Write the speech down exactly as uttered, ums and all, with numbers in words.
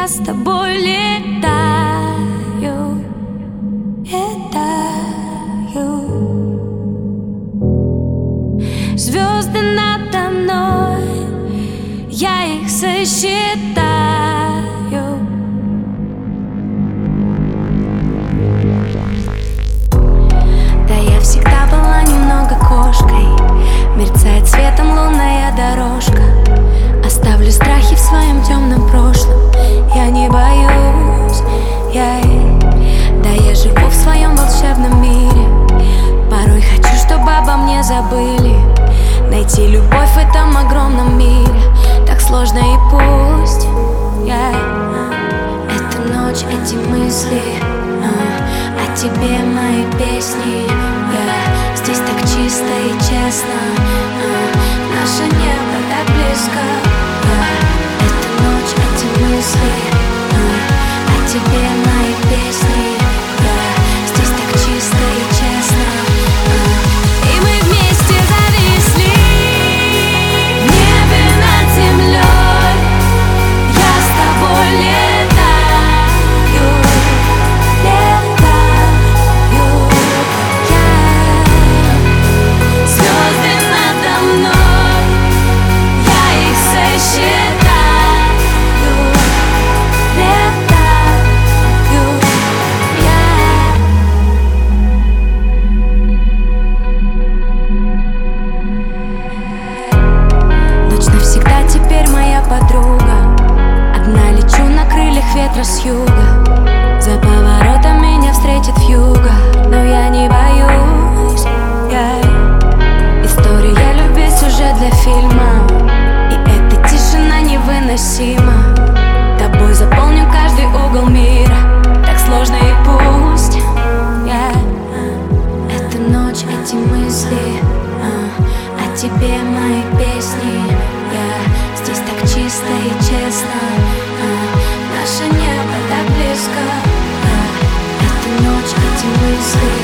я с тобой летаю, летаю. Звезды надо мной, я их сосчитаю. Да, я всегда была немного кошкой, мерцает светом лунная дорожка. Оставлю страхи в своем темном прошлом, я не боюсь, я... Да, я живу в своем волшебном мире, порой хочу, чтобы обо мне забыли. Найти любовь в этом огромном мире так сложно, и пусть я... Эта ночь, эти мысли, а, о тебе мои песни. Я здесь так чисто и честно, а, наше небо так близко. Эта ночь, эти мысли, а, о тебе мои песни. Я здесь так чисто и честно, а, и мы вместе зависли в небе над землей. Я с тобой летаю, летаю. Я... Звезды надо мной, я их сосчитаю, летаю я. Ночь навсегда теперь моя подруга. Одна лечу на крыльях ветра с юга. За поворотом меня встретит вьюга, но я не боюсь, я... История любви, сюжет для фильма, и эта тишина невыносима. Тобой заполню каждый угол мира, так сложно, и пусть я... Эта ночь, эти мысли, а, о тебе мои песни. Я здесь так чисто и честно, а, наше небо так близко. А, эта ночь, эти мысли.